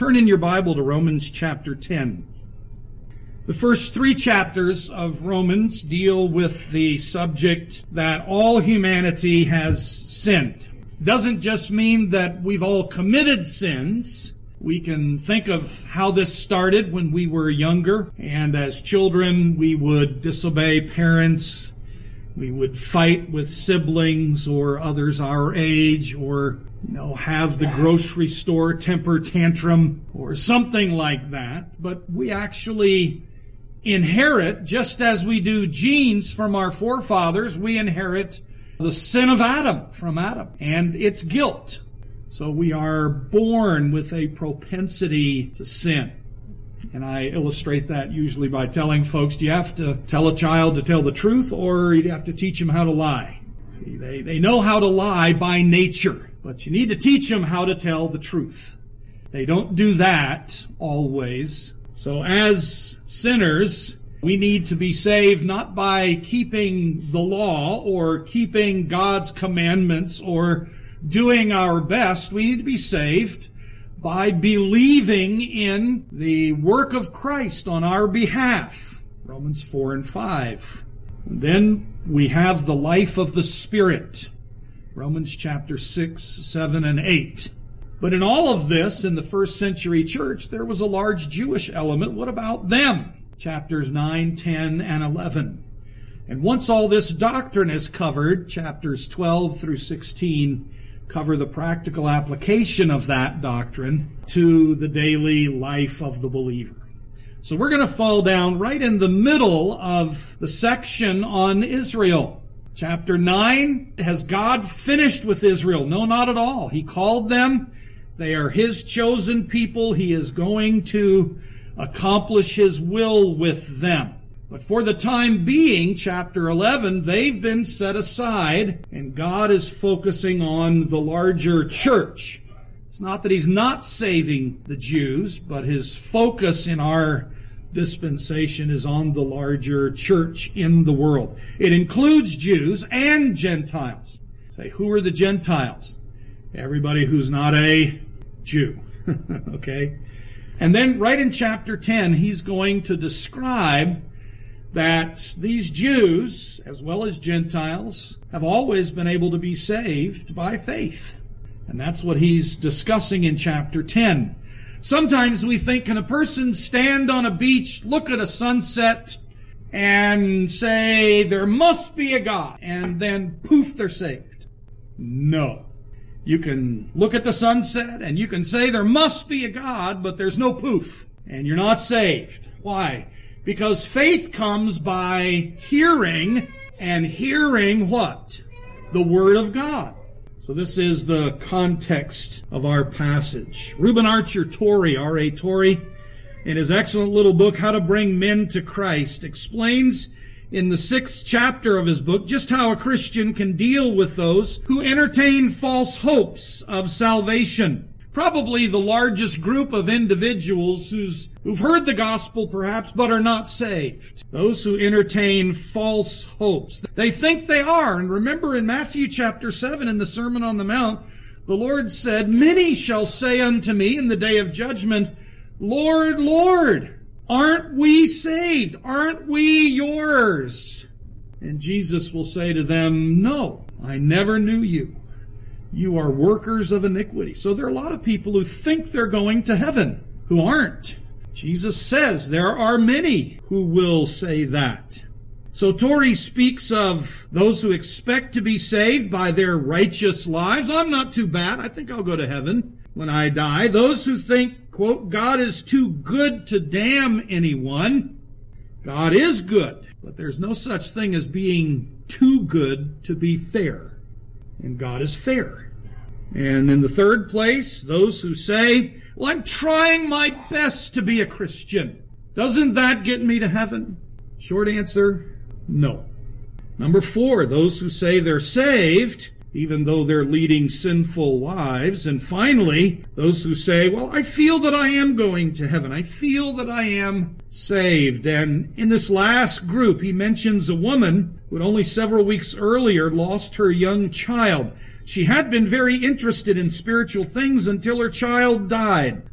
Turn in your Bible to Romans chapter 10. The first 3 chapters of Romans deal with the subject that all humanity has sinned. Doesn't just mean that we've all committed sins. We can think of how this started when we were younger, and as children we would disobey parents. We would fight with siblings or others our age, or have the grocery store temper tantrum or something like that. But we actually inherit, just as we do genes from our forefathers, we inherit the sin of Adam from Adam and its guilt. So we are born with a propensity to sin. And I illustrate that usually by telling folks, do you have to tell a child to tell the truth, or you have to teach them how to lie? See, they know how to lie by nature. But you need to teach them how to tell the truth. They don't do that always. So as sinners, we need to be saved not by keeping the law or keeping God's commandments or doing our best. We need to be saved by believing in the work of Christ on our behalf. Romans 4 and 5. And then we have the life of the Spirit. Romans chapter 6, 7, and 8. But in all of this, in the first century church, there was a large Jewish element. What about them? Chapters 9, 10, and 11. And once all this doctrine is covered, chapters 12 through 16 cover the practical application of that doctrine to the daily life of the believer. So we're going to fall down right in the middle of the section on Israel. Chapter 9, has God finished with Israel? No, not at all. He called them. They are His chosen people. He is going to accomplish His will with them. But for the time being, chapter 11, they've been set aside, and God is focusing on the larger church. It's not that He's not saving the Jews, but His focus in our dispensation is on the larger church in the world. It includes Jews and Gentiles. Say, who are the Gentiles? Everybody who's not a Jew. Okay? And then right in chapter 10, he's going to describe that these Jews, as well as Gentiles, have always been able to be saved by faith. And that's what he's discussing in chapter 10. Sometimes we think, can a person stand on a beach, look at a sunset, and say, there must be a God, and then poof, they're saved? No. You can look at the sunset, and you can say, there must be a God, but there's no poof, and you're not saved. Why? Because faith comes by hearing, and hearing what? The Word of God. So this is the context of our passage. Reuben Archer Torrey, R.A. Torrey, in his excellent little book, How to Bring Men to Christ, explains in the 6th chapter of his book just how a Christian can deal with those who entertain false hopes of salvation. Probably the largest group of individuals who've heard the gospel perhaps, but are not saved. Those who entertain false hopes. They think they are. And remember in Matthew chapter 7 in the Sermon on the Mount, the Lord said, many shall say unto me in the day of judgment, Lord, Lord, aren't we saved? Aren't we yours? And Jesus will say to them, no, I never knew you. You are workers of iniquity. So there are a lot of people who think they're going to heaven, who aren't. Jesus says there are many who will say that. So Torrey speaks of those who expect to be saved by their righteous lives. I'm not too bad. I think I'll go to heaven when I die. Those who think, quote, God is too good to damn anyone. God is good, but there's no such thing as being too good to be fair. And God is fair. And in the third place, those who say, well, I'm trying my best to be a Christian. Doesn't that get me to heaven? Short answer, no. Number 4, those who say they're saved, even though they're leading sinful lives. And finally, those who say, well, I feel that I am going to heaven. I feel that I am saved. And in this last group, he mentions a woman who had only several weeks earlier lost her young child. She had been very interested in spiritual things until her child died.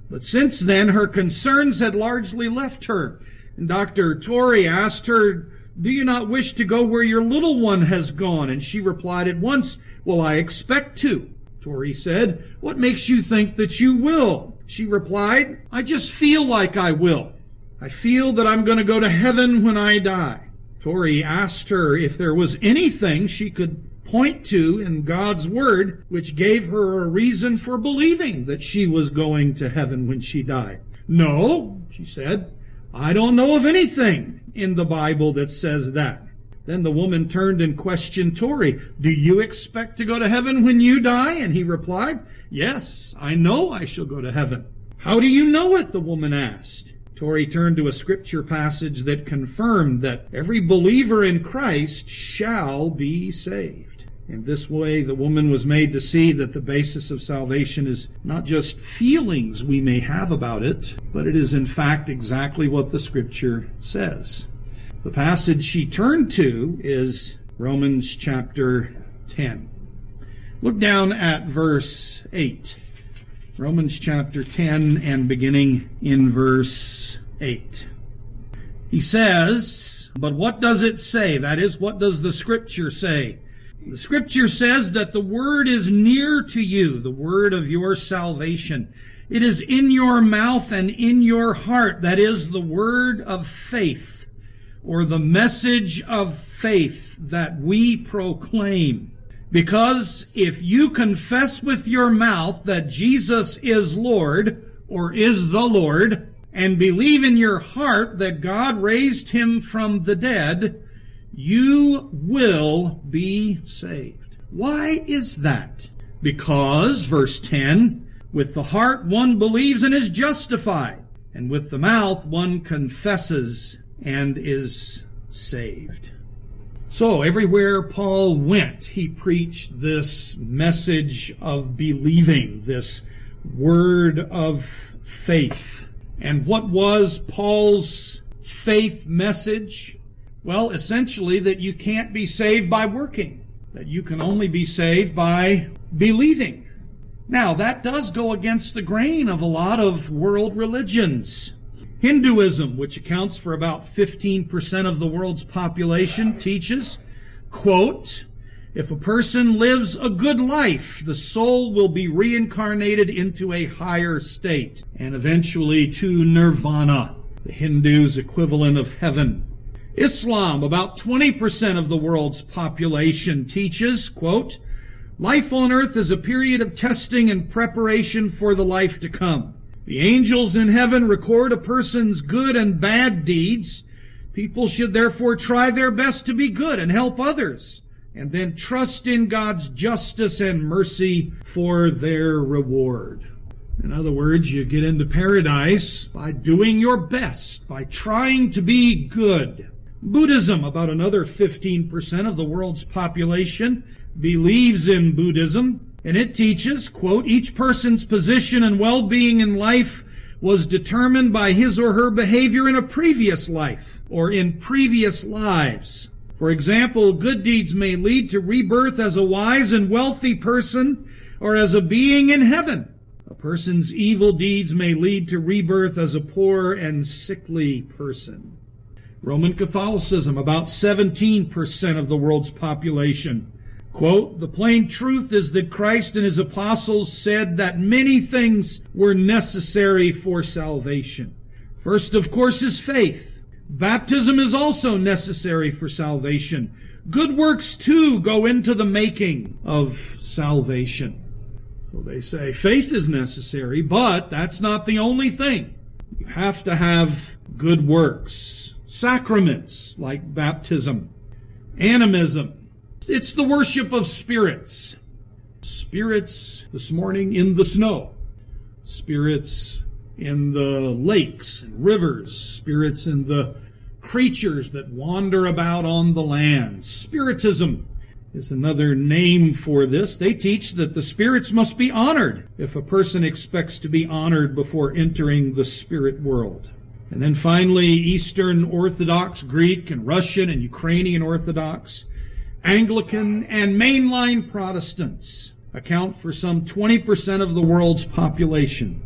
But since then, her concerns had largely left her. And Dr. Torrey asked her, "Do you not wish to go where your little one has gone?" And she replied at once, "Well, I expect to." Torrey said, "What makes you think that you will?" She replied, "I just feel like I will. I feel that I'm going to go to heaven when I die." Torrey asked her if there was anything she could point to in God's Word which gave her a reason for believing that she was going to heaven when she died. "No," she said, "I don't know of anything in the Bible that says that." Then the woman turned and questioned Torrey, "Do you expect to go to heaven when you die?" And he replied, "Yes, I know I shall go to heaven." "How do you know it?" the woman asked. Torrey turned to a scripture passage that confirmed that every believer in Christ shall be saved. In this way, the woman was made to see that the basis of salvation is not just feelings we may have about it, but it is in fact exactly what the Scripture says. The passage she turned to is Romans chapter 10. Look down at verse 8. Romans chapter 10 and beginning in verse 8. He says, "But what does it say?" That is, what does the Scripture say? The Scripture says that the word is near to you, the word of your salvation. It is in your mouth and in your heart. That is the word of faith, or the message of faith that we proclaim. Because if you confess with your mouth that Jesus is Lord, or is the Lord, and believe in your heart that God raised him from the dead, you will be saved. Why is that? Because, verse 10, with the heart one believes and is justified, and with the mouth one confesses and is saved. So everywhere Paul went, he preached this message of believing, this word of faith. And what was Paul's faith message? Well, essentially that you can't be saved by working, that you can only be saved by believing. Now, that does go against the grain of a lot of world religions. Hinduism, which accounts for about 15% of the world's population, teaches, quote, "If a person lives a good life, the soul will be reincarnated into a higher state and eventually to nirvana, the Hindus' equivalent of heaven." Islam, about 20% of the world's population, teaches, quote, "Life on earth is a period of testing and preparation for the life to come. The angels in heaven record a person's good and bad deeds. People should therefore try their best to be good and help others, and then trust in God's justice and mercy for their reward." In other words, you get into paradise by doing your best, by trying to be good. Buddhism, about another 15% of the world's population, believes in Buddhism, and it teaches, quote, "Each person's position and well-being in life was determined by his or her behavior in a previous life or in previous lives. For example, good deeds may lead to rebirth as a wise and wealthy person or as a being in heaven. A person's evil deeds may lead to rebirth as a poor and sickly person." Roman Catholicism, about 17% of the world's population, quote, "The plain truth is that Christ and his apostles said that many things were necessary for salvation. First, of course, is faith. Baptism is also necessary for salvation. Good works, too, go into the making of salvation." So they say faith is necessary, but that's not the only thing. You have to have good works. Sacraments, like baptism. Animism. It's the worship of spirits. Spirits this morning in the snow. Spirits in the lakes and rivers. Spirits in the creatures that wander about on the land. Spiritism is another name for this. They teach that the spirits must be honored if a person expects to be honored before entering the spirit world. And then finally, Eastern Orthodox, Greek and Russian and Ukrainian Orthodox, Anglican and mainline Protestants account for some 20% of the world's population.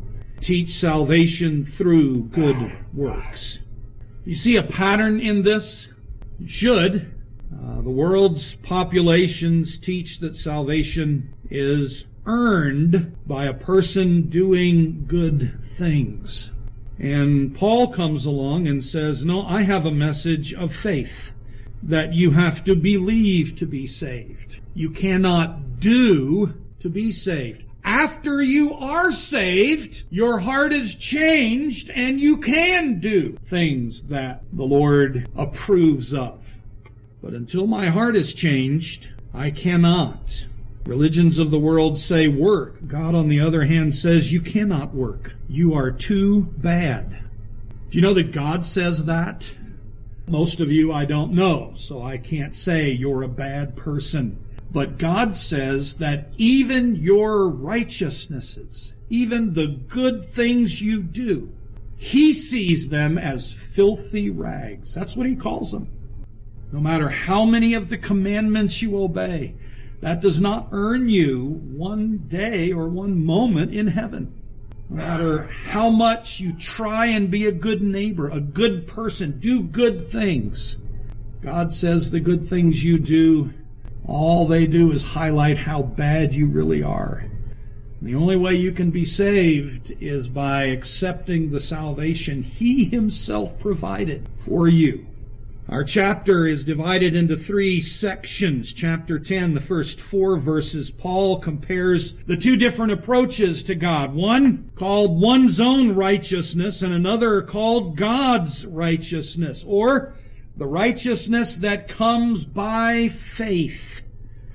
teach salvation through good works. You see a pattern in this? You should. The world's populations teach that salvation is earned by a person doing good things. And Paul comes along and says, no, I have a message of faith, that you have to believe to be saved. You cannot do to be saved. After you are saved, your heart is changed and you can do things that the Lord approves of. But until my heart is changed, I cannot. Religions of the world say work. God, on the other hand, says you cannot work. You are too bad. Do you know that God says that? Most of you I don't know, so I can't say you're a bad person. But God says that even your righteousnesses, even the good things you do, He sees them as filthy rags. That's what He calls them. No matter how many of the commandments you obey, that does not earn you one day or one moment in heaven. No matter how much you try and be a good neighbor, a good person, do good things, God says the good things you do, all they do is highlight how bad you really are. The only way you can be saved is by accepting the salvation He Himself provided for you. Our chapter is divided into 3 sections. Chapter 10, the first 4 verses, Paul compares the 2 different approaches to God. One called one's own righteousness and another called God's righteousness, or the righteousness that comes by faith.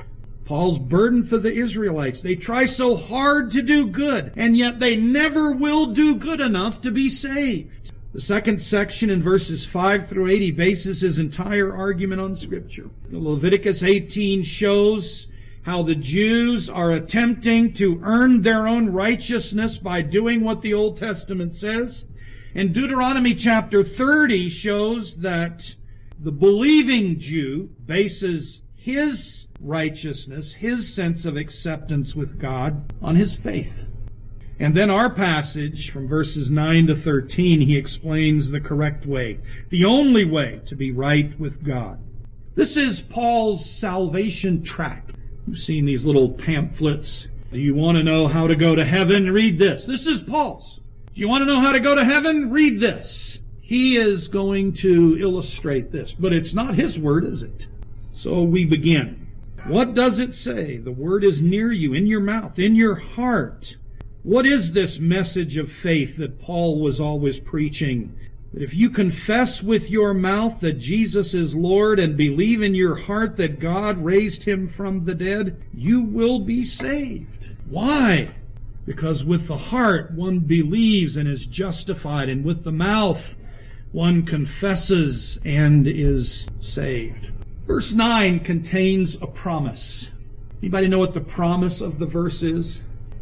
Paul's burden for the Israelites. They try so hard to do good, and yet they never will do good enough to be saved. The second section in verses 5 through 8, he bases his entire argument on Scripture. Leviticus 18 shows how the Jews are attempting to earn their own righteousness by doing what the Old Testament says. And Deuteronomy chapter 30 shows that the believing Jew bases his righteousness, his sense of acceptance with God, on his faith. And then our passage from verses 9 to 13, he explains the correct way, the only way to be right with God. This is Paul's salvation tract. You've seen these little pamphlets. Do you want to know how to go to heaven? Read this. This is Paul's. Do you want to know how to go to heaven? Read this. He is going to illustrate this, but it's not his word, is it? So we begin. What does it say? The word is near you, in your mouth, in your heart. What is this message of faith that Paul was always preaching? That if you confess with your mouth that Jesus is Lord and believe in your heart that God raised Him from the dead, you will be saved. Why? Because with the heart one believes and is justified, and with the mouth one confesses and is saved. Verse 9 contains a promise. Anybody know what the promise of the verse is?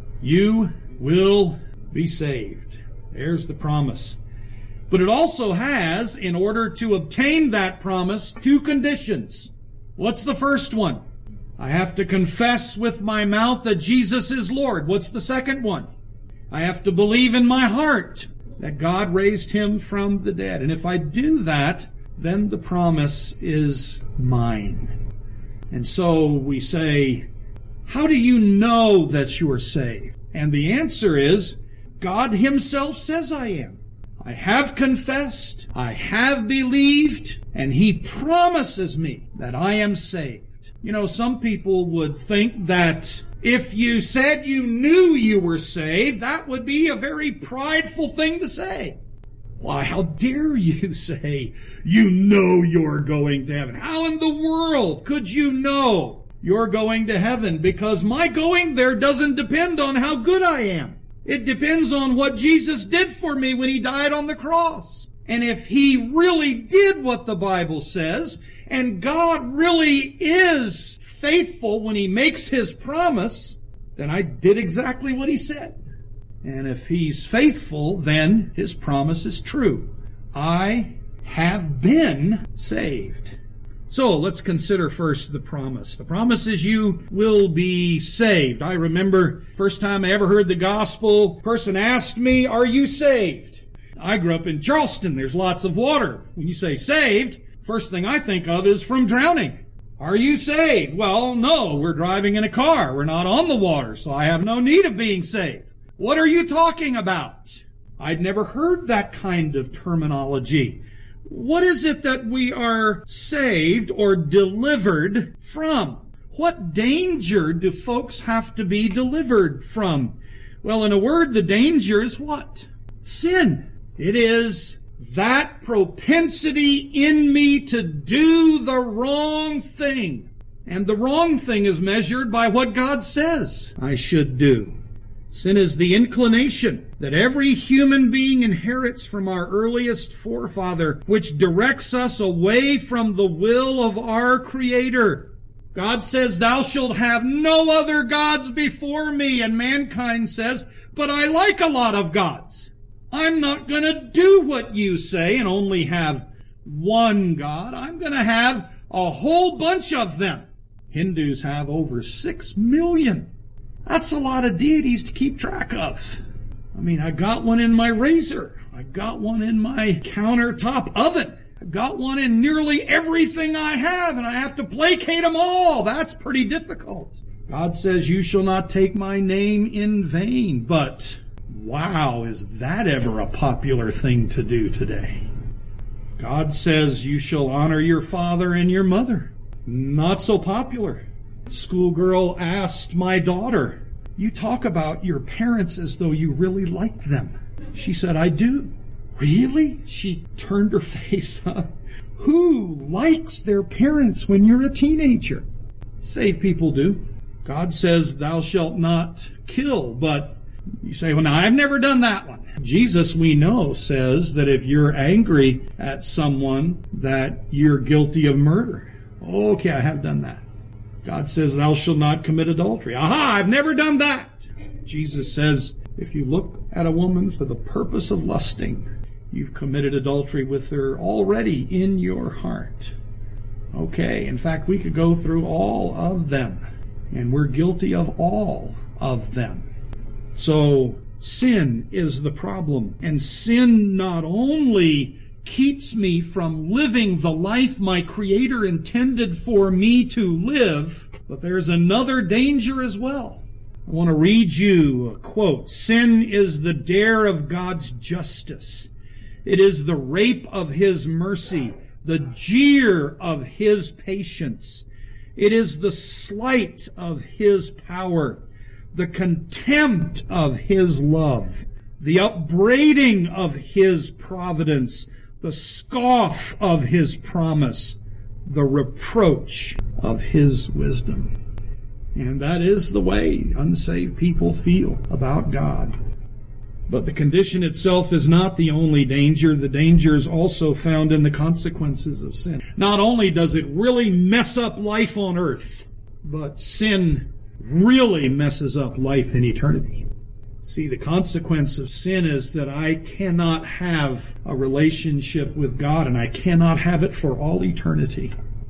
You will be saved. There's the promise. But it also has, in order to obtain that promise, 2 conditions. What's the first one? I have to confess with my mouth that Jesus is Lord. What's the second one? I have to believe in my heart that God raised Him from the dead. And if I do that, then the promise is mine. And so we say, how do you know that you are saved? And the answer is, God Himself says I am. I have confessed, I have believed, and He promises me that I am saved. You know, some people would think that if you said you knew you were saved, that would be a very prideful thing to say. Why, how dare you say you know you're going to heaven? How in the world could you know you're going to heaven? Because my going there doesn't depend on how good I am. It depends on what Jesus did for me when He died on the cross. And if He really did what the Bible says, and God really is faithful when He makes His promise, then I did exactly what He said. And if He's faithful, then His promise is true. I have been saved. So let's consider first the promise. The promise is you will be saved. I remember first time I ever heard the gospel, a person asked me, "Are you saved?" I grew up in Charleston. There's lots of water. When you say saved, first thing I think of is from drowning. Are you saved? Well, no, we're driving in a car. We're not on the water, so I have no need of being saved. What are you talking about? I'd never heard that kind of terminology. What is it that we are saved or delivered from? What danger do folks have to be delivered from? Well, in a word, the danger is what? Sin. It is that propensity in me to do the wrong thing. And the wrong thing is measured by what God says I should do. Sin is the inclination that every human being inherits from our earliest forefather, which directs us away from the will of our Creator. God says, "Thou shalt have no other gods before me." And mankind says, "But I like a lot of gods. I'm not going to do what you say and only have one God. I'm going to have a whole bunch of them." Hindus have over 6 million. That's a lot of deities to keep track of. I mean, I got one in my razor. I got one in my countertop oven. I've got one in nearly everything I have, and I have to placate them all. That's pretty difficult. God says, "You shall not take my name in vain." But, wow, is that ever a popular thing to do today? God says, "You shall honor your father and your mother." Not so popular. Schoolgirl asked my daughter, "You talk about your parents as though you really like them." She said, "I do." "Really?" She turned her face up. Who likes their parents when you're a teenager? Saved people do. God says, "Thou shalt not kill," but you say, "Well, now, I've never done that one." Jesus, we know, says that if you're angry at someone, that you're guilty of murder. Okay, I have done that. God says, "Thou shalt not commit adultery." Aha, I've never done that. Jesus says, if you look at a woman for the purpose of lusting, you've committed adultery with her already in your heart. Okay, in fact, we could go through all of them, and we're guilty of all of them. So, sin is the problem. And sin not only keeps me from living the life my Creator intended for me to live, but there's another danger as well. I want to read you a quote. "Sin is the dare of God's justice. It is the rape of His mercy, the jeer of His patience. It is the slight of His power, the contempt of His love, the upbraiding of His providence, the scoff of His promise, the reproach of His wisdom." And that is the way unsaved people feel about God. But the condition itself is not the only danger. The danger is also found in the consequences of sin. Not only does it really mess up life on earth, but sin really messes up life in eternity. See, the consequence of sin is that I cannot have a relationship with God, and I cannot have it for all eternity.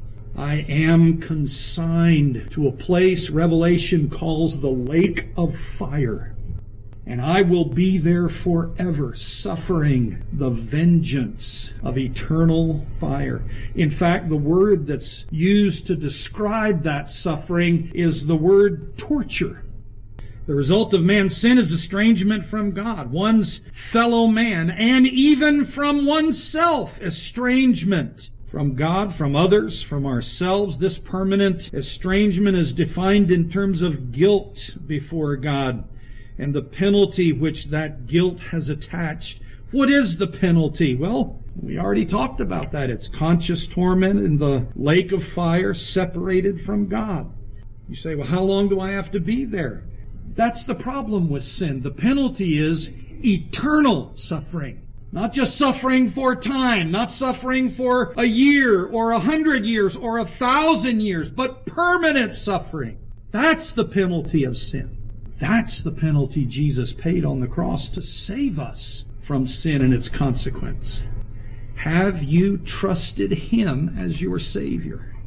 I am consigned to a place Revelation calls the lake of fire, and I will be there forever, suffering the vengeance of eternal fire. In fact, the word that's used to describe that suffering is the word torture. The result of man's sin is estrangement from God, one's fellow man, and even from oneself, estrangement from God, from others, from ourselves. This permanent estrangement is defined in terms of guilt before God and the penalty which that guilt has attached. What is the penalty? Well, we already talked about that. It's conscious torment in the lake of fire, separated from God. You say, well, how long do I have to be there? That's the problem with sin. The penalty is eternal suffering. Not just suffering for time, not suffering for a year or 100 years or 1,000 years, but permanent suffering. That's the penalty of sin. That's the penalty Jesus paid on the cross to save us from sin and its consequence. Have you trusted Him as your Savior?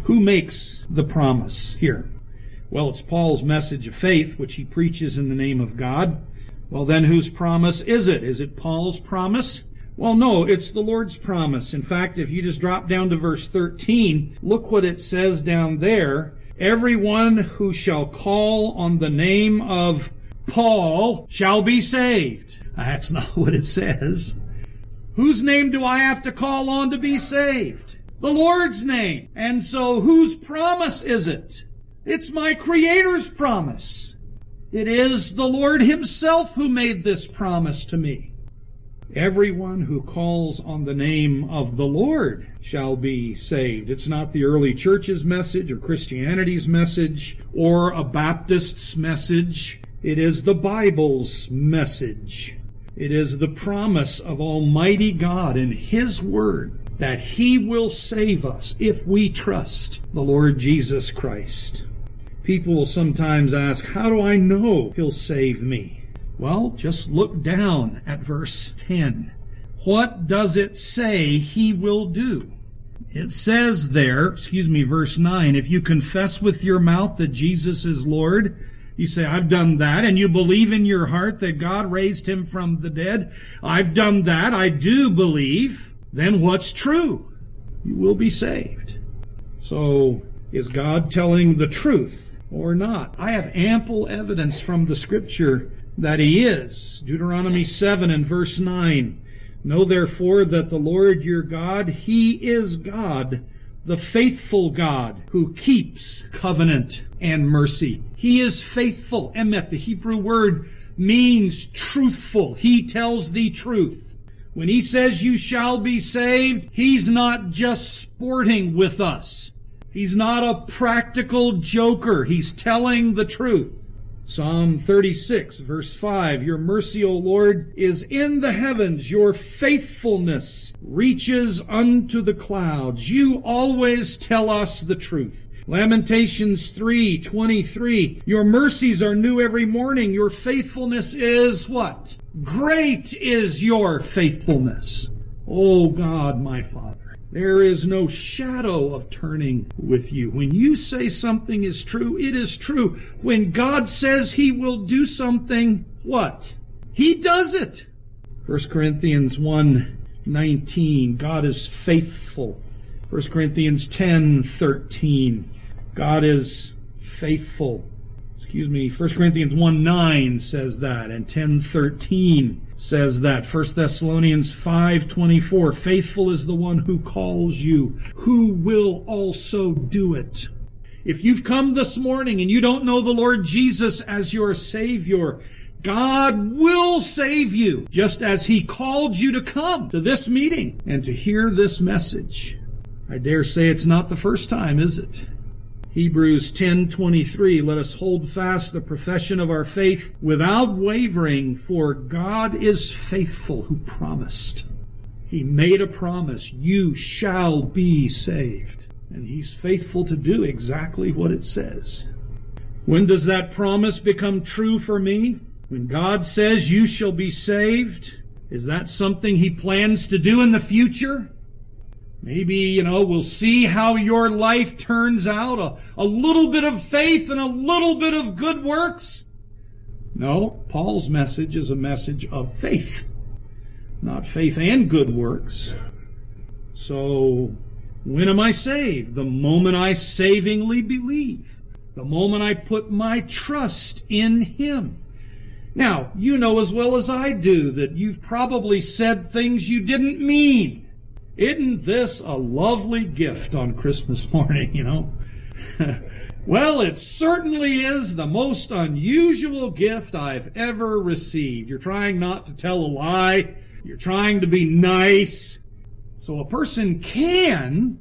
Who makes the promise here? Well, it's Paul's message of faith, which he preaches in the name of God. Well, then whose promise is it? Is it Paul's promise? Well, no, it's the Lord's promise. In fact, if you just drop down to verse 13, look what it says down there. Everyone who shall call on the name of Paul shall be saved. That's not what it says. Whose name do I have to call on to be saved? The Lord's name. And so whose promise is it? It's my Creator's promise. It is the Lord Himself who made this promise to me. Everyone who calls on the name of the Lord shall be saved. It's not the early church's message or Christianity's message or a Baptist's message. It is the Bible's message. It is the promise of Almighty God in His Word that He will save us if we trust the Lord Jesus Christ. People will sometimes ask, how do I know He'll save me? Well, just look down at verse 10. What does it say He will do? It says there, verse 9, if you confess with your mouth that Jesus is Lord, you say, I've done that, and you believe in your heart that God raised Him from the dead, I've done that, I do believe, then what's true? You will be saved. So, is God telling the truth or not? I have ample evidence from the Scripture that He is. Deuteronomy 7 and verse 9. Know therefore that the Lord your God, He is God, the faithful God, who keeps covenant and mercy. He is faithful. Emet, the Hebrew word, means truthful. He tells the truth. When He says you shall be saved, He's not just sporting with us. He's not a practical joker. He's telling the truth. Psalm 36, verse 5, your mercy, O Lord, is in the heavens. Your faithfulness reaches unto the clouds. You always tell us the truth. Lamentations 3:23, your mercies are new every morning. Your faithfulness is what? Great is your faithfulness. O God, my Father. There is no shadow of turning with you. When you say something is true, it is true. When God says He will do something, what? He does it. 1 Corinthians 1:19, God is faithful. 1 Corinthians 10:13, God is faithful. 1 Corinthians 1:9 says that, and 10:13 says that. 1 Thessalonians 5:24, faithful is the one who calls you, who will also do it. If you've come this morning and you don't know the Lord Jesus as your Savior, God will save you, just as He called you to come to this meeting and to hear this message. I dare say it's not the first time, is it? Hebrews 10:23, let us hold fast the profession of our faith without wavering, for God is faithful who promised. He made a promise, you shall be saved. And He's faithful to do exactly what it says. When does that promise become true for me? When God says you shall be saved, is that something He plans to do in the future? Maybe, we'll see how your life turns out. A little bit of faith and a little bit of good works. No, Paul's message is a message of faith, not faith and good works. So, when am I saved? The moment I savingly believe. The moment I put my trust in Him. Now, you know as well as I do that you've probably said things you didn't mean. Isn't this a lovely gift on Christmas morning, Well, it certainly is the most unusual gift I've ever received. You're trying not to tell a lie. You're trying to be nice. So a person can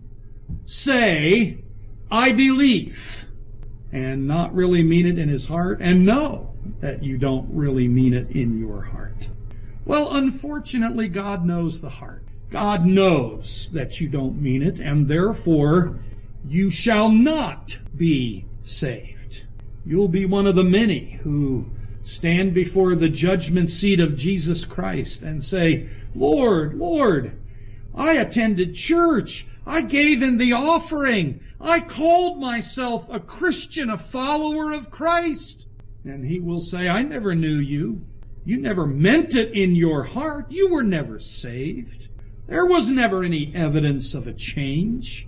say, I believe, and not really mean it in his heart, and know that you don't really mean it in your heart. Well, unfortunately, God knows the heart. God knows that you don't mean it, and therefore you shall not be saved. You'll be one of the many who stand before the judgment seat of Jesus Christ and say, Lord, Lord, I attended church. I gave in the offering. I called myself a Christian, a follower of Christ. And he will say, I never knew you. You never meant it in your heart. You were never saved. There was never any evidence of a change.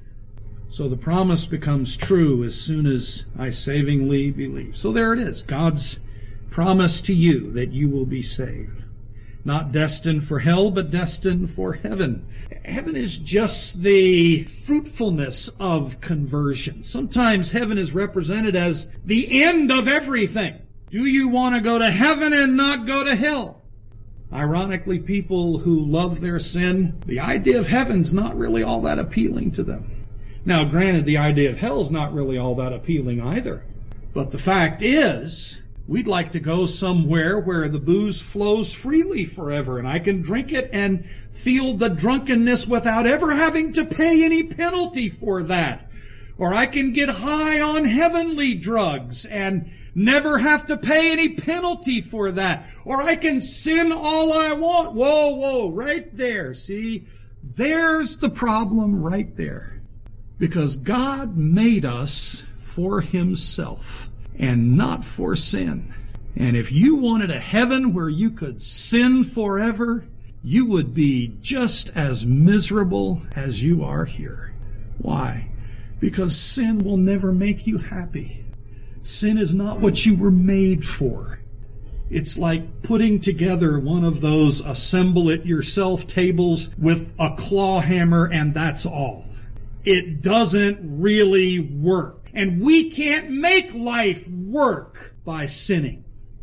So the promise becomes true as soon as I savingly believe. So there it is, God's promise to you that you will be saved. Not destined for hell, but destined for heaven. Heaven is just the fruitfulness of conversion. Sometimes heaven is represented as the end of everything. Do you want to go to heaven and not go to hell? Ironically, people who love their sin, the idea of heaven's not really all that appealing to them. Now, granted, the idea of hell's not really all that appealing either. But the fact is, we'd like to go somewhere where the booze flows freely forever and I can drink it and feel the drunkenness without ever having to pay any penalty for that. Or I can get high on heavenly drugs and never have to pay any penalty for that. Or I can sin all I want. Whoa, right there. See, there's the problem right there. Because God made us for himself and not for sin. And if you wanted a heaven where you could sin forever, you would be just as miserable as you are here. Why? Because sin will never make you happy. Sin is not what you were made for. It's like putting together one of those assemble-it-yourself tables with a claw hammer and that's all. It doesn't really work. And we can't make life work by sinning.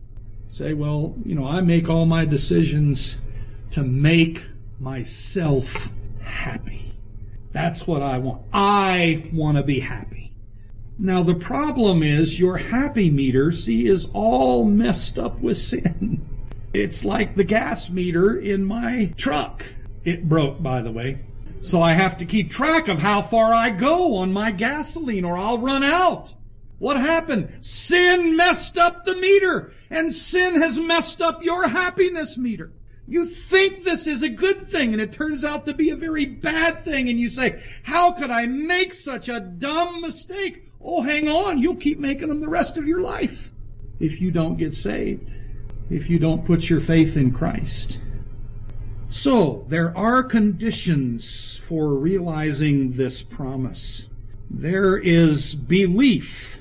Say, well, I make all my decisions to make myself happy. That's what I want. I want to be happy. Now, the problem is your happy meter, see, is all messed up with sin. It's like the gas meter in my truck. It broke, by the way. So I have to keep track of how far I go on my gasoline or I'll run out. What happened? Sin messed up the meter, and sin has messed up your happiness meter. You think this is a good thing, and it turns out to be a very bad thing, and you say, how could I make such a dumb mistake? Oh, hang on, you'll keep making them the rest of your life if you don't get saved, if you don't put your faith in Christ. So, there are conditions for realizing this promise. There is a belief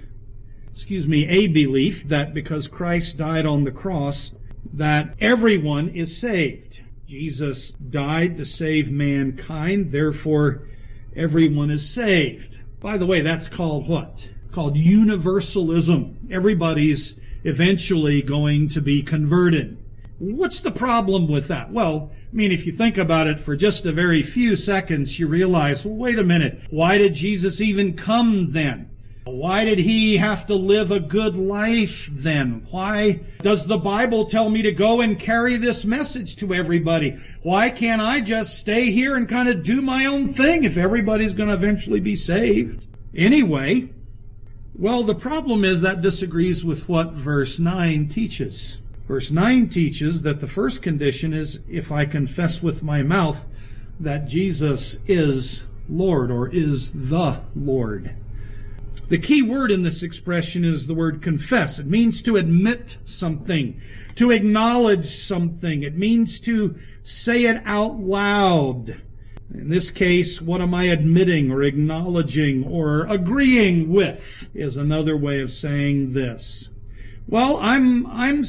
that because Christ died on the cross, that everyone is saved. Jesus died to save mankind, therefore everyone is saved. By the way, that's called what? Called universalism. Everybody's eventually going to be converted. What's the problem with that? Well, if you think about it for just a very few seconds, you realize, well, wait a minute. Why did Jesus even come then? Why did he have to live a good life then? Why does the Bible tell me to go and carry this message to everybody? Why can't I just stay here and kind of do my own thing if everybody's going to eventually be saved? Anyway, well, the problem is that disagrees with what verse 9 teaches. Verse 9 teaches that the first condition is if I confess with my mouth that Jesus is Lord or is the Lord. The key word in this expression is the word confess. It means to admit something, to acknowledge something. It means to say it out loud. In this case, what am I admitting or acknowledging or agreeing with is another way of saying this. Well, I'm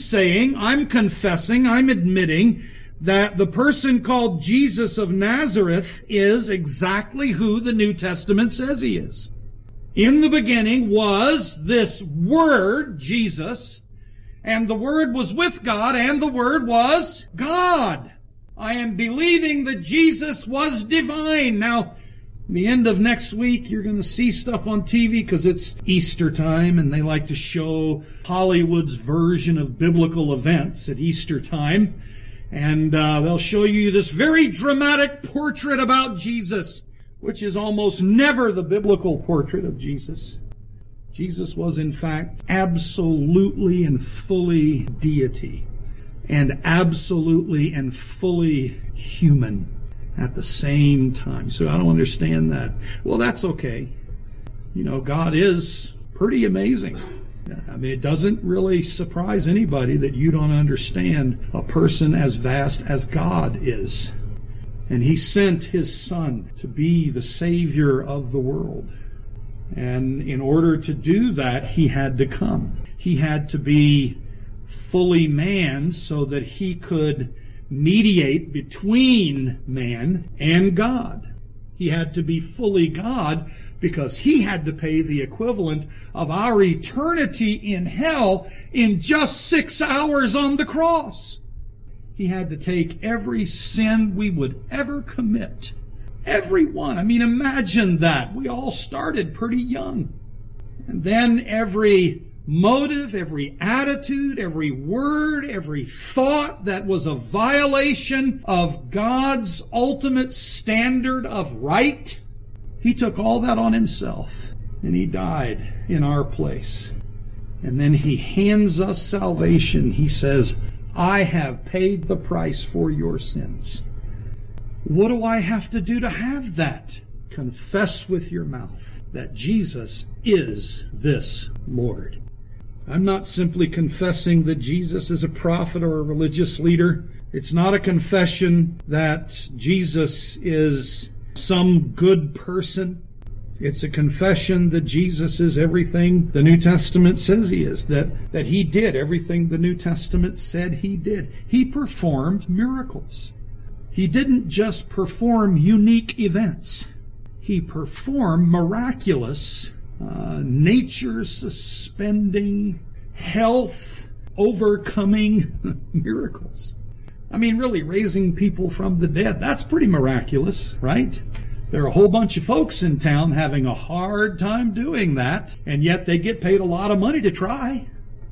confessing, I'm admitting that the person called Jesus of Nazareth is exactly who the New Testament says he is. In the beginning was this Word, Jesus, and the Word was with God, and the Word was God. I am believing that Jesus was divine. Now, the end of next week, you're going to see stuff on TV because it's Easter time, and they like to show Hollywood's version of biblical events at Easter time. And they'll show you this very dramatic portrait about Jesus, which is almost never the biblical portrait of Jesus. Jesus was, in fact, absolutely and fully deity, and absolutely and fully human. at the same time. So I don't understand that. Well, that's okay. God is pretty amazing. I mean, it doesn't really surprise anybody that you don't understand a person as vast as God is. And He sent His Son to be the Savior of the world. And in order to do that, He had to come. He had to be fully man so that He could mediate between man and God. He had to be fully God because He had to pay the equivalent of our eternity in hell in just 6 hours on the cross. He had to take every sin we would ever commit. Every one. I mean, imagine that. We all started pretty young. And then every motive, every attitude, every word, every thought that was a violation of God's ultimate standard of right, He took all that on Himself, and He died in our place. And then He hands us salvation. He says, I have paid the price for your sins. What do I have to do to have that? Confess with your mouth that Jesus is this Lord. I'm not simply confessing that Jesus is a prophet or a religious leader. It's not a confession that Jesus is some good person. It's a confession that Jesus is everything the New Testament says He is, that He did everything the New Testament said He did. He performed miracles. He didn't just perform unique events. He performed miraculous, nature-suspending, health-overcoming miracles. I mean, really, raising people from the dead, that's pretty miraculous, right? There are a whole bunch of folks in town having a hard time doing that, and yet they get paid a lot of money to try.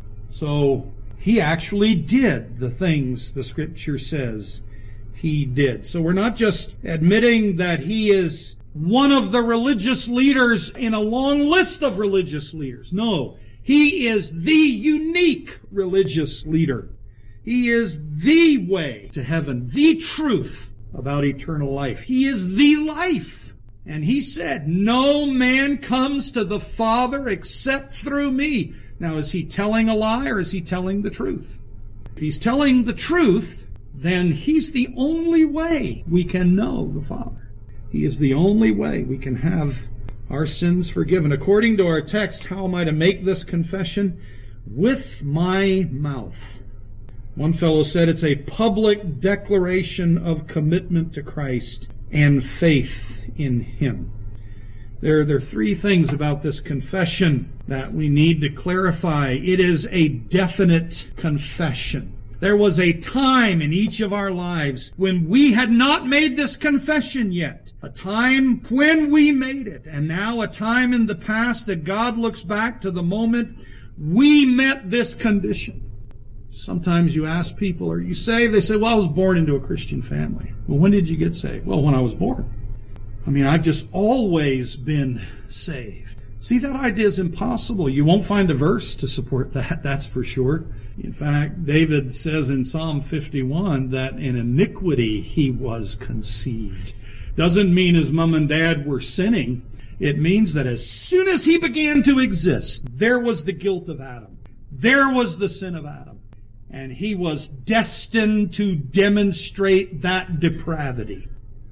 So He actually did the things the Scripture says He did. So we're not just admitting that He is one of the religious leaders in a long list of religious leaders. No, He is the unique religious leader. He is the way to heaven, the truth about eternal life. He is the life. And He said, no man comes to the Father except through me. Now, is He telling a lie or is He telling the truth? If He's telling the truth, then He's the only way we can know the Father. He is the only way we can have our sins forgiven. According to our text, how am I to make this confession? With my mouth. One fellow said it's a public declaration of commitment to Christ and faith in Him. There are three things about this confession that we need to clarify. It is a definite confession. There was a time in each of our lives when we had not made this confession yet. A time when we made it, and now a time in the past that God looks back to the moment we met this condition. Sometimes you ask people, are you saved? They say, well, I was born into a Christian family. Well, when did you get saved? Well, when I was born. I mean, I've just always been saved. See, that idea is impossible. You won't find a verse to support that, that's for sure. In fact, David says in Psalm 51 that in iniquity he was conceived. Doesn't mean his mom and dad were sinning. It means that as soon as he began to exist, there was the guilt of Adam. There was the sin of Adam. And he was destined to demonstrate that depravity.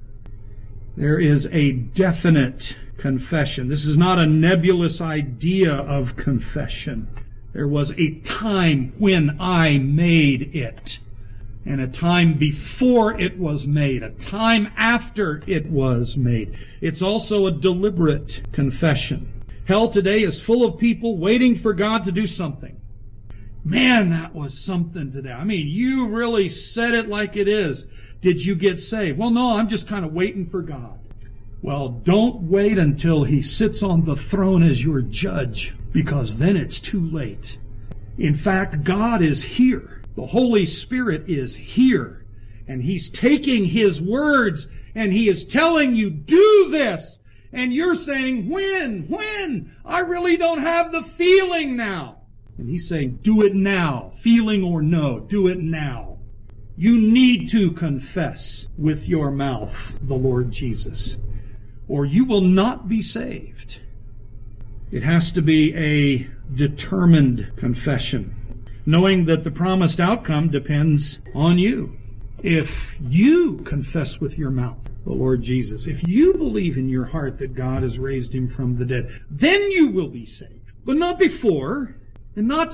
There is a definite confession. This is not a nebulous idea of confession. There was a time when I made it, and a time before it was made, a time after it was made. It's also a deliberate confession. Hell today is full of people waiting for God to do something. Man, that was something today. I mean, you really said it like it is. Did you get saved? Well, no, I'm just kind of waiting for God. Well, don't wait until He sits on the throne as your judge, because then it's too late. In fact, God is here. The Holy Spirit is here. And He's taking His words and He is telling you, do this. And you're saying, when? I really don't have the feeling now. And He's saying, do it now. Feeling or no, do it now. You need to confess with your mouth the Lord Jesus, or you will not be saved. It has to be a determined confession, knowing that the promised outcome depends on you. If you confess with your mouth the Lord Jesus, if you believe in your heart that God has raised him from the dead, then you will be saved. But not before, and not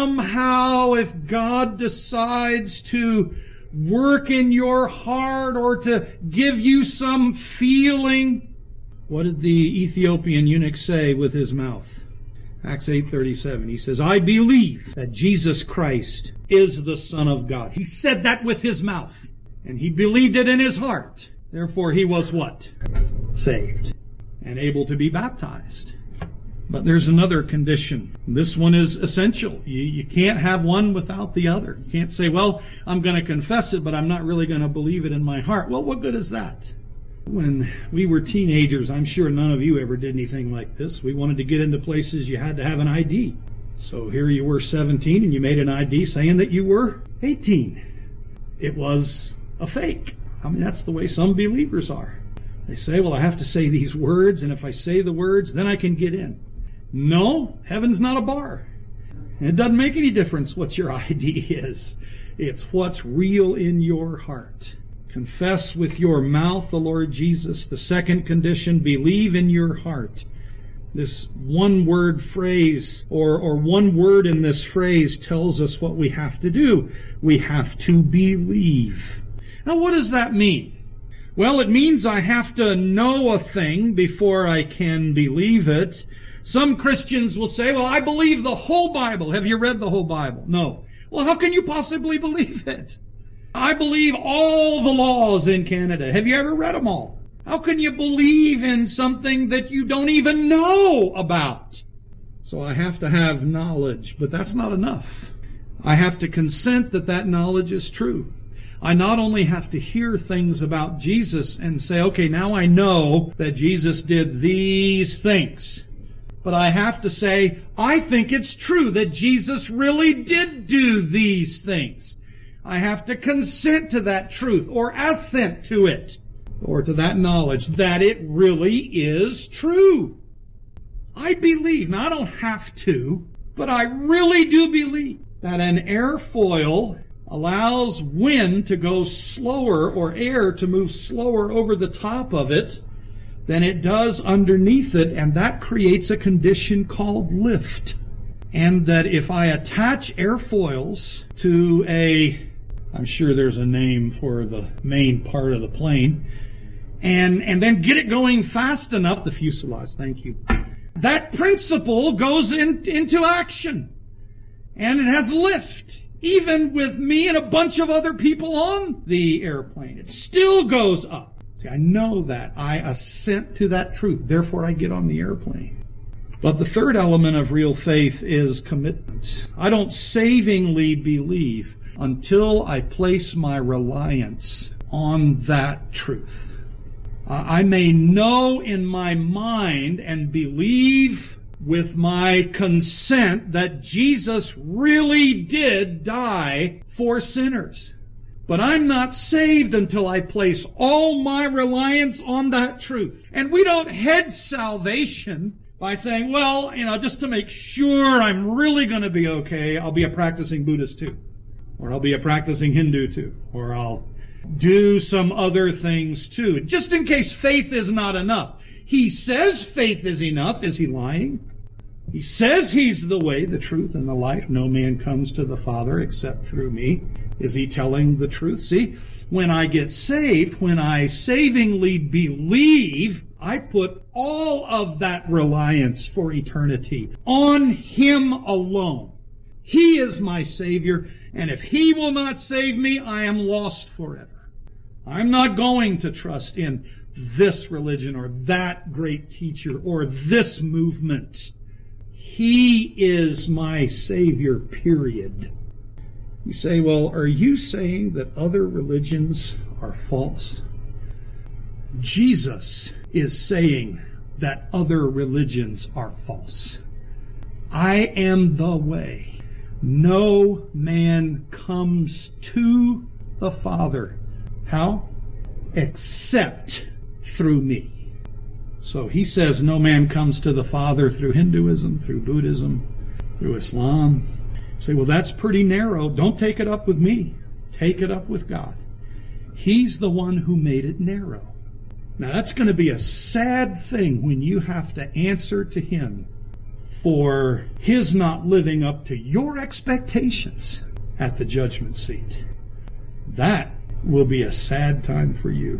somehow if God decides to work in your heart or to give you some feeling. What did the Ethiopian eunuch say with his mouth? Acts 8:37. He says, I believe that Jesus Christ is the Son of God. He said that with his mouth, and he believed it in his heart. Therefore, he was what? Saved and able to be baptized. But there's another condition. This one is essential. You can't have one without the other. You can't say, well, I'm going to confess it, but I'm not really going to believe it in my heart. Well, what good is that? When we were teenagers, I'm sure none of you ever did anything like this. We wanted to get into places you had to have an ID. So here you were 17 and you made an ID saying that you were 18. It was a fake. I mean, that's the way some believers are. They say, well, I have to say these words, and if I say the words, then I can get in. No, heaven's not a bar. And it doesn't make any difference what your ID is. It's what's real in your heart. Confess with your mouth the Lord Jesus. The second condition, believe in your heart. This one word phrase, or one word in this phrase tells us what we have to do. We have to believe. Now, what does that mean? Well, it means I have to know a thing before I can believe it. Some Christians will say, well, I believe the whole Bible. Have you read the whole Bible? No. Well, how can you possibly believe it? I believe all the laws in Canada. Have you ever read them all? How can you believe in something that you don't even know about? So I have to have knowledge, but that's not enough. I have to consent that that knowledge is true. I not only have to hear things about Jesus and say, okay, now I know that Jesus did these things. But I have to say, I think it's true that Jesus really did do these things. I have to consent to that truth or assent to it or to that knowledge that it really is true. I believe, now I don't have to, but I really do believe that an airfoil allows wind to go slower or air to move slower over the top of it than it does underneath it, and that creates a condition called lift. And that if I attach airfoils to I'm sure there's a name for the main part of the plane, and then get it going fast enough, the fuselage, thank you, that principle goes into action. And it has lift. Even with me and a bunch of other people on the airplane, it still goes up. See, I know that. I assent to that truth. Therefore, I get on the airplane. But the third element of real faith is commitment. I don't savingly believe until I place my reliance on that truth. I may know in my mind and believe with my consent that Jesus really did die for sinners. But I'm not saved until I place all my reliance on that truth. And we don't head salvation by saying, well, just to make sure I'm really going to be okay, I'll be a practicing Buddhist too. Or I'll be a practicing Hindu too. Or I'll do some other things too. Just in case faith is not enough. He says faith is enough. Is he lying? He says he's the way, the truth, and the life. No man comes to the Father except through me. Is he telling the truth? See, when I get saved, when I savingly believe, I put all of that reliance for eternity on him alone. He is my Savior, and if he will not save me, I am lost forever. I'm not going to trust in this religion or that great teacher or this movement. He is my Savior, period. You say, well, are you saying that other religions are false? Jesus is saying that other religions are false. I am the way. No man comes to the Father. How? Except through me. So he says no man comes to the Father through Hinduism, through Buddhism, through Islam. You say, well, that's pretty narrow. Don't take it up with me. Take it up with God. He's the one who made it narrow. Now, that's going to be a sad thing when you have to answer to Him for His not living up to your expectations at the judgment seat. That will be a sad time for you.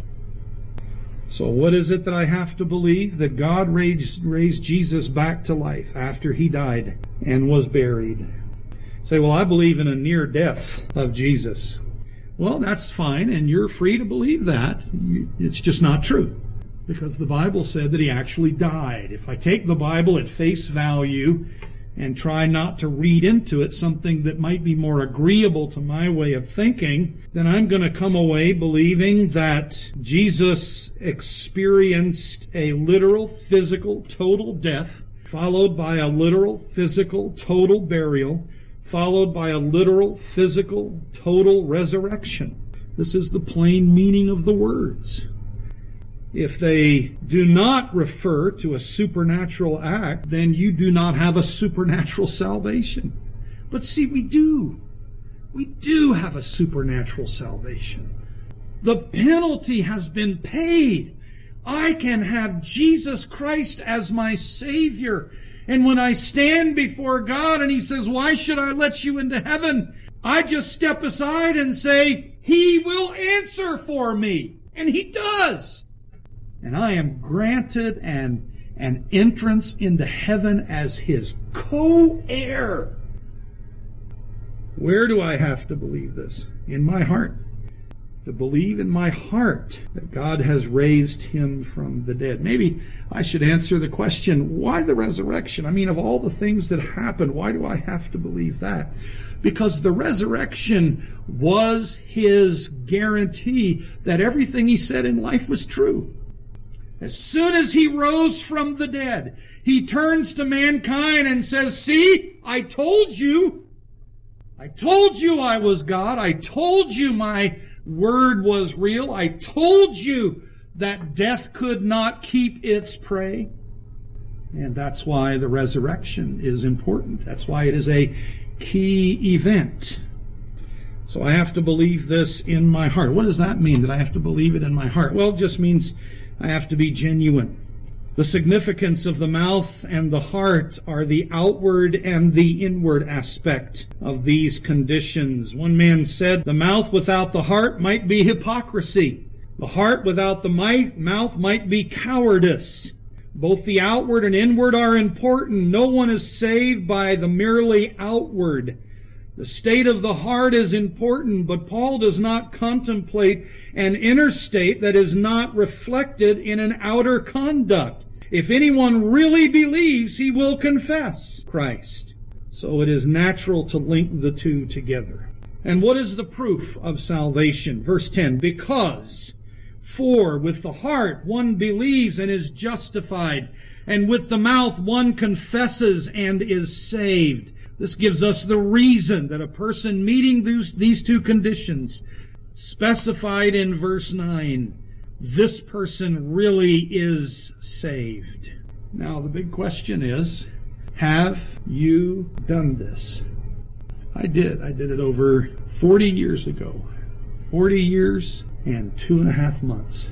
So what is it that I have to believe? That God raised Jesus back to life after He died and was buried. Say, well, I believe in a near death of Jesus. Well, that's fine, and you're free to believe that. It's just not true, because the Bible said that He actually died. If I take the Bible at face value and try not to read into it something that might be more agreeable to my way of thinking, then I'm going to come away believing that Jesus experienced a literal, physical, total death, followed by a literal, physical, total burial, followed by a literal, physical, total resurrection. This is the plain meaning of the words. If they do not refer to a supernatural act, then you do not have a supernatural salvation. But see, we do. We do have a supernatural salvation. The penalty has been paid. I can have Jesus Christ as my Savior. And when I stand before God and He says, why should I let you into heaven? I just step aside and say, He will answer for me. And He does. And I am granted an entrance into heaven as His co-heir. Where do I have to believe this? In my heart. To believe in my heart that God has raised Him from the dead. Maybe I should answer the question, why the resurrection? I mean, of all the things that happened, why do I have to believe that? Because the resurrection was His guarantee that everything He said in life was true. As soon as He rose from the dead, He turns to mankind and says, see, I told you I was God. I told you my word was real. I told you that death could not keep its prey. And that's why the resurrection is important. That's why it is a key event. So I have to believe this in my heart. What does that mean, that I have to believe it in my heart? Well, it just means I have to be genuine. The significance of the mouth and the heart are the outward and the inward aspect of these conditions. One man said, the mouth without the heart might be hypocrisy. The heart without the mouth might be cowardice. Both the outward and inward are important. No one is saved by the merely outward. The state of the heart is important, but Paul does not contemplate an inner state that is not reflected in an outer conduct. If anyone really believes, he will confess Christ. So it is natural to link the two together. And what is the proof of salvation? Verse 10, because, for with the heart one believes and is justified, and with the mouth one confesses and is saved. This gives us the reason that a person meeting these two conditions, specified in verse 9, this person really is saved. Now, the big question is, have you done this? I did. I did it over 40 years ago. 40 years and 2.5 months.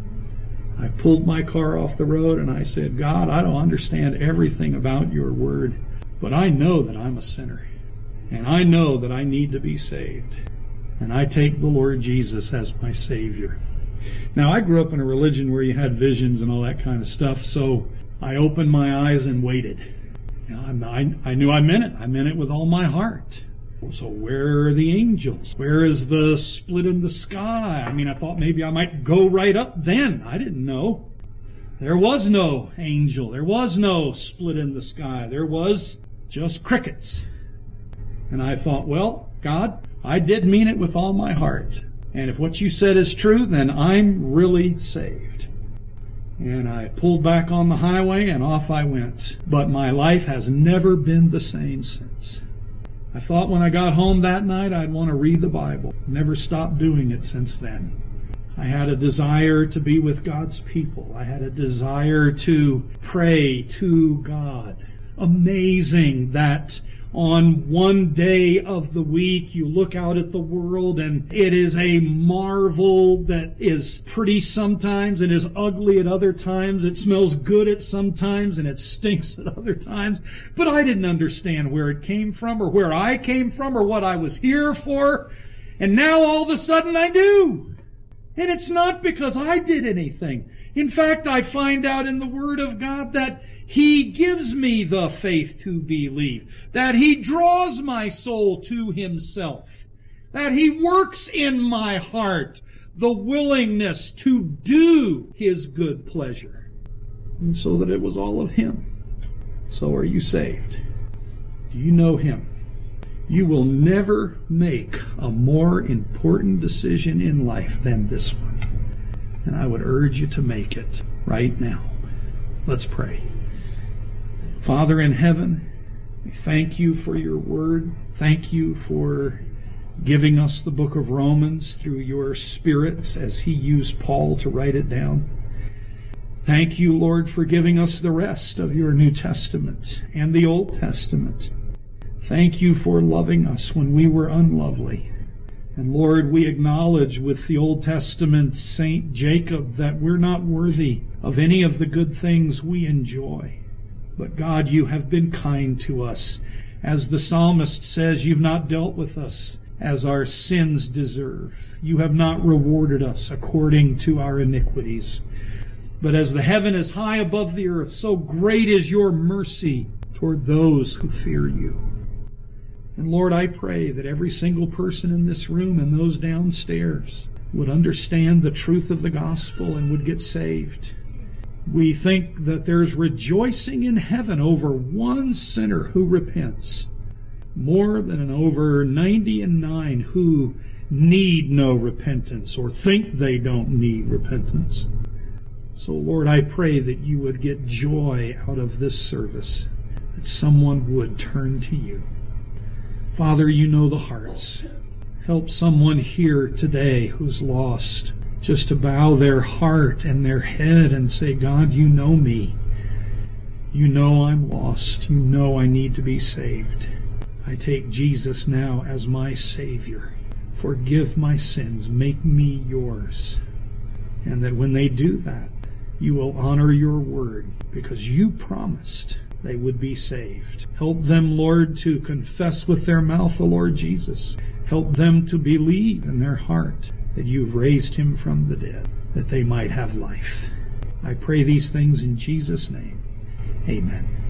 I pulled my car off the road and I said, God, I don't understand everything about your word, but I know that I'm a sinner. And I know that I need to be saved. And I take the Lord Jesus as my Savior. Now, I grew up in a religion where you had visions and all that kind of stuff, so I opened my eyes and waited. You know, I knew I meant it. I meant it with all my heart. So where are the angels? Where is the split in the sky? I mean, I thought maybe I might go right up then. I didn't know. There was no angel. There was no split in the sky. There was just crickets. And I thought, well, God, I did mean it with all my heart. And if what you said is true, then I'm really saved. And I pulled back on the highway and off I went. But my life has never been the same since. I thought when I got home that night I'd want to read the Bible. Never stopped doing it since then. I had a desire to be with God's people. I had a desire to pray to God. Amazing that on one day of the week you look out at the world and it is a marvel that is pretty sometimes and is ugly at other times. It smells good at some times and it stinks at other times. But I didn't understand where it came from or where I came from or what I was here for. And now all of a sudden I do. And it's not because I did anything. In fact, I find out in the Word of God that He gives me the faith to believe, that He draws my soul to Himself, that He works in my heart the willingness to do His good pleasure, and so that it was all of Him. So are you saved? Do you know Him? You will never make a more important decision in life than this one. And I would urge you to make it right now. Let's pray. Father in heaven, we thank you for your word. Thank you for giving us the book of Romans through your Spirit as He used Paul to write it down. Thank you, Lord, for giving us the rest of your New Testament and the Old Testament. Thank you for loving us when we were unlovely. And Lord, we acknowledge with the Old Testament Saint Jacob that we're not worthy of any of the good things we enjoy. But God, you have been kind to us. As the psalmist says, you've not dealt with us as our sins deserve. You have not rewarded us according to our iniquities. But as the heaven is high above the earth, so great is your mercy toward those who fear you. And Lord, I pray that every single person in this room and those downstairs would understand the truth of the gospel and would get saved. We think that there's rejoicing in heaven over one sinner who repents, more than over 99 who need no repentance or think they don't need repentance. So, Lord, I pray that you would get joy out of this service, that someone would turn to you. Father, you know the hearts. Help someone here today who's lost just to bow their heart and their head and say, God, you know me. You know I'm lost. You know I need to be saved. I take Jesus now as my Savior. Forgive my sins. Make me yours. And that when they do that, you will honor your word because you promised they would be saved. Help them, Lord, to confess with their mouth the Lord Jesus. Help them to believe in their heart that you've raised him from the dead, that they might have life. I pray these things in Jesus' name. Amen.